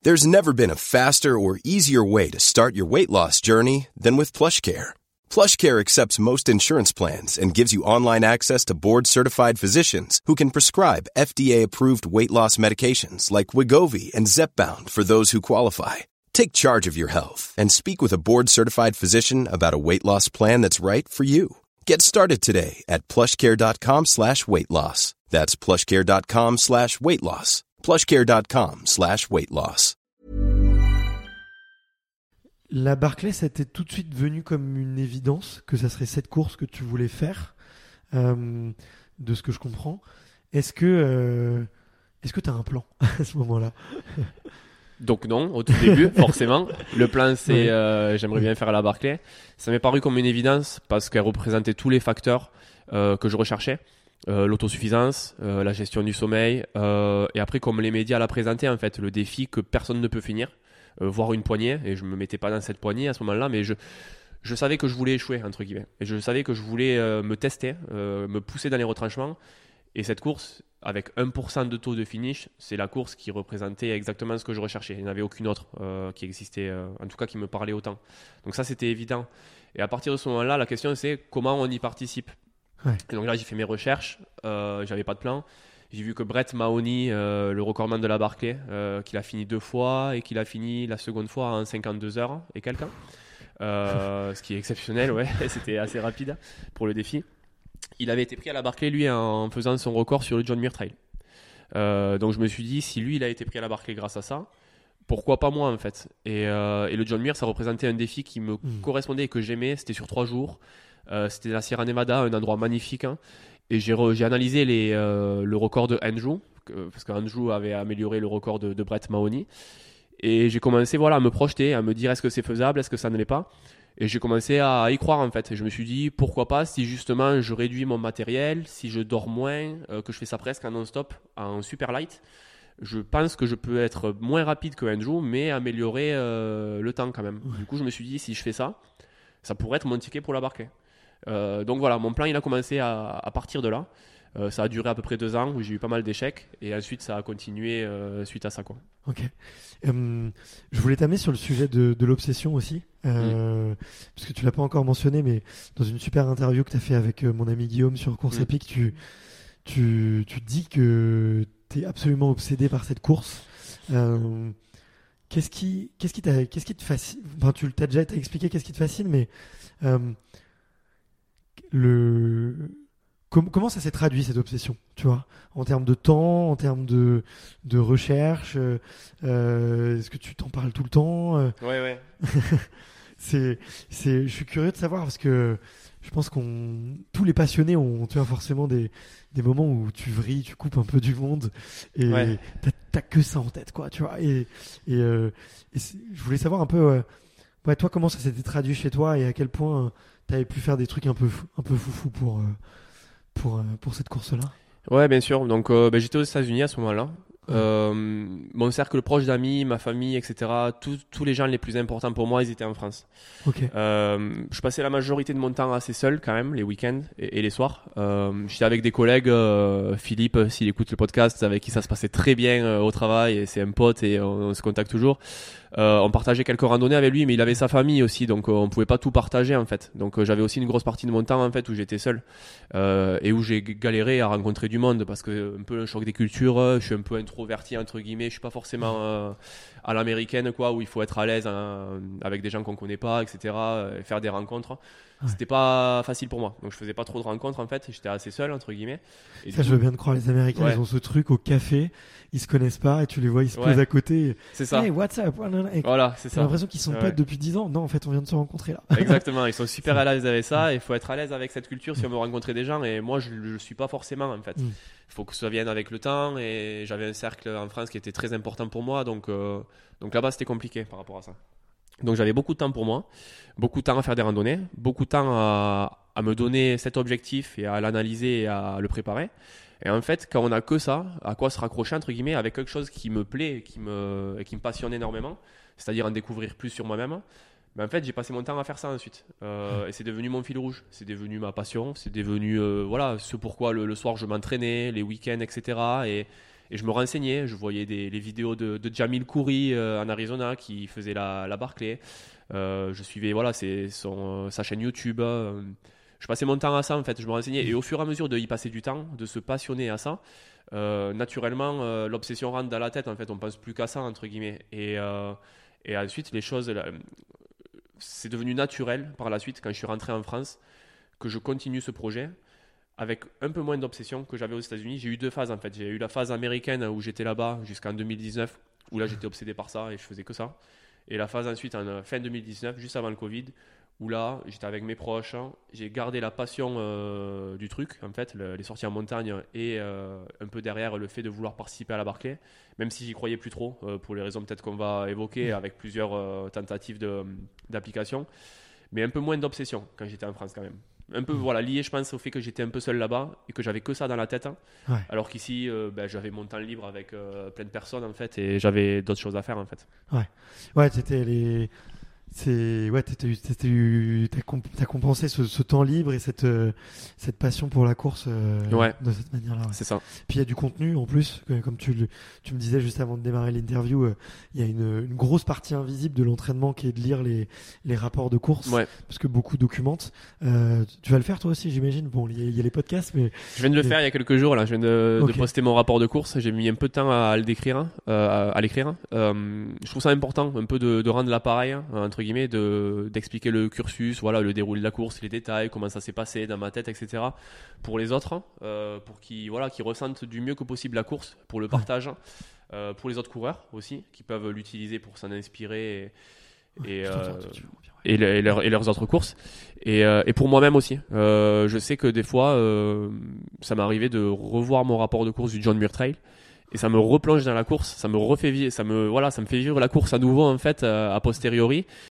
There's never been a faster or easier way to start your weight loss journey than with PlushCare. PlushCare accepts most insurance plans and gives you online access to board-certified physicians who can prescribe FDA-approved weight loss medications like Wegovy and Zepbound for those who qualify. Take charge of your health and speak with a board-certified physician about a weight loss plan that's right for you. Get started today at plushcare.com/weight loss. That's plushcare.com/weight loss. plushcare.com/weight loss. La Barclay, ça t'est tout de suite venu comme une évidence que ça serait cette course que tu voulais faire, de ce que je comprends. Est-ce que tu as un plan à ce moment-là? Donc non, au tout début, forcément. Le plan, c'est j'aimerais bien faire la Barclay. Ça m'est paru comme une évidence parce qu'elle représentait tous les facteurs que je recherchais. L'autosuffisance, la gestion du sommeil, et après comme les médias la présentaient, en fait, le défi que personne ne peut finir, voire une poignée, et je me mettais pas dans cette poignée à ce moment-là, mais je savais que je voulais échouer, entre guillemets, et je savais que je voulais me tester, me pousser dans les retranchements, et cette course, avec 1% de taux de finish, c'est la course qui représentait exactement ce que je recherchais. Il n'y en avait aucune autre qui existait, en tout cas qui me parlait autant. Donc ça, c'était évident. Et à partir de ce moment-là, la question c'est comment on y participe. Ouais. Et donc là, j'ai fait mes recherches, j'avais pas de plan. J'ai vu que Brett Mahoney, le recordman de la Barclay, qu'il a fini 2 fois et qu'il a fini la seconde fois en 52 heures et quelqu'un. Ce qui est exceptionnel, ouais, c'était assez rapide pour le défi. Il avait été pris à la Barclay, lui, en faisant son record sur le John Muir Trail. Donc je me suis dit, si lui, il a été pris à la Barclay grâce à ça, pourquoi pas moi, en fait. Et le John Muir, ça représentait un défi qui me correspondait et que j'aimais. C'était sur 3 jours. C'était la Sierra Nevada, un endroit magnifique. Hein. Et j'ai analysé le record de Andrew, parce qu'Andrew avait amélioré le record de Brett Mahoney. Et j'ai commencé à me projeter, à me dire est-ce que c'est faisable, est-ce que ça ne l'est pas. Et j'ai commencé à y croire en fait. Et je me suis dit pourquoi pas si justement je réduis mon matériel, si je dors moins, que je fais ça presque en non-stop, en super light. Je pense que je peux être moins rapide que Andrew, mais améliorer le temps quand même. Du coup, je me suis dit si je fais ça, ça pourrait être mon ticket pour la Barclay. Donc voilà, mon plan il a commencé à partir de là. Ça a duré à peu près 2 ans où j'ai eu pas mal d'échecs et ensuite ça a continué suite à ça quoi. Ok. Je voulais t'amener sur le sujet de l'obsession aussi, parce que tu l'as pas encore mentionné, mais dans une super interview que tu as fait avec mon ami Guillaume sur Course Épique, tu dis que tu es absolument obsédé par cette course. Qu'est-ce qui te fascine? Enfin, t'as expliqué qu'est-ce qui te fascine, mais comment ça s'est traduit cette obsession, tu vois, en termes de temps, en termes de recherche, est-ce que tu t'en parles tout le temps? Ouais. Je suis curieux de savoir parce que je pense tous les passionnés ont, tu vois, forcément des moments où tu vrilles, tu coupes un peu du monde et t'as que ça en tête, quoi, tu vois. Et je voulais savoir un peu, toi, comment ça s'était traduit chez toi et à quel point t'avais pu faire des trucs un peu foufou pour cette course-là. Ouais, bien sûr. Donc, j'étais aux États-Unis à ce moment-là. Mon cercle proche d'amis, ma famille, etc. Tous les gens les plus importants pour moi, ils étaient en France. Okay. Je passais la majorité de mon temps assez seul quand même, les week-ends et les soirs. J'étais avec des collègues, Philippe, s'il écoute le podcast, avec qui ça se passait très bien au travail, et c'est un pote et on se contacte toujours. On partageait quelques randonnées avec lui, mais il avait sa famille aussi, donc on pouvait pas tout partager en fait. Donc j'avais aussi une grosse partie de mon temps en fait où j'étais seul et où j'ai galéré à rencontrer du monde parce que un peu le choc des cultures. Je suis un peu introverti entre guillemets. Je suis pas forcément à l'américaine quoi, où il faut être à l'aise avec des gens qu'on connaît pas, etc. Et faire des rencontres. C'était pas facile pour moi, donc je faisais pas trop de rencontres en fait. J'étais assez seul entre guillemets. Et ça, je veux bien te croire. Les Américains, ils ont ce truc au café, ils se connaissent pas et tu les vois, ils se posent à côté. C'est ça. Hey, what's up? Et voilà, c'est ça. T'as l'impression qu'ils sont potes depuis 10 ans. Non, en fait, on vient de se rencontrer là. Exactement. Ils sont super à l'aise avec ça. Il faut être à l'aise avec cette culture si on veut rencontrer des gens. Et moi, je suis pas forcément en fait. Il faut que ça vienne avec le temps. Et j'avais un cercle en France qui était très important pour moi. Donc là-bas, c'était compliqué par rapport à ça. Donc j'avais beaucoup de temps pour moi, beaucoup de temps à faire des randonnées, beaucoup de temps à me donner cet objectif et à l'analyser et à le préparer. Et en fait, quand on n'a que ça, à quoi se raccrocher entre guillemets avec quelque chose qui me plaît et qui me passionne énormément, c'est-à-dire en découvrir plus sur moi-même, en fait, j'ai passé mon temps à faire ça ensuite. Et c'est devenu mon fil rouge, c'est devenu ma passion, c'est devenu ce pourquoi le soir je m'entraînais, les week-ends, etc. Et je me renseignais, je voyais les vidéos de Jamil Khoury en Arizona qui faisait la Barclay. Je suivais sa chaîne YouTube. Je passais mon temps à ça en fait, je me renseignais. Et au fur et à mesure de y passer du temps, de se passionner à ça, naturellement l'obsession rentre dans la tête en fait, on pense plus qu'à ça entre guillemets. Et ensuite les choses, c'est devenu naturel par la suite quand je suis rentré en France que je continue ce projet avec un peu moins d'obsession que j'avais aux États-Unis. J'ai eu 2 phases en fait. J'ai eu la phase américaine où j'étais là-bas jusqu'en 2019, où là j'étais obsédé par ça et je faisais que ça. Et la phase ensuite en fin 2019, juste avant le Covid, où là j'étais avec mes proches, j'ai gardé la passion du truc, en fait, les sorties en montagne et un peu derrière le fait de vouloir participer à la Barclay, même si j'y croyais plus trop, pour les raisons peut-être qu'on va évoquer avec plusieurs tentatives d'application, mais un peu moins d'obsession quand j'étais en France quand même. Un peu lié je pense au fait que j'étais un peu seul là-bas et que j'avais que ça dans la tête, alors qu'ici j'avais mon temps libre avec plein de personnes en fait et j'avais d'autres choses à faire en fait. Ouais, t'as compensé ce temps libre et cette passion pour la course de cette manière-là. Ouais. C'est ça. Puis il y a du contenu en plus, comme tu me disais juste avant de démarrer l'interview, il y a une grosse partie invisible de l'entraînement qui est de lire les rapports de course, parce que beaucoup documentent. Tu vas le faire toi aussi, j'imagine. Bon, il y a les podcasts, mais je viens de le faire il y a quelques jours. Là, je viens de poster mon rapport de course. J'ai mis un peu de temps à le décrire, à l'écrire. Je trouve ça important, un peu de rendre l'appareil entre guillemets, d'expliquer le cursus, le déroulé de la course, les détails, comment ça s'est passé dans ma tête, etc. pour les autres, pour qu'ils ressentent du mieux que possible la course, pour le partage, pour les autres coureurs aussi, qui peuvent l'utiliser pour s'en inspirer et leurs autres courses, et pour moi-même aussi. Je sais que des fois, ça m'est arrivé de revoir mon rapport de course du John Muir Trail. Et ça me replonge dans la course, ça me fait vivre la course à nouveau en fait a posteriori,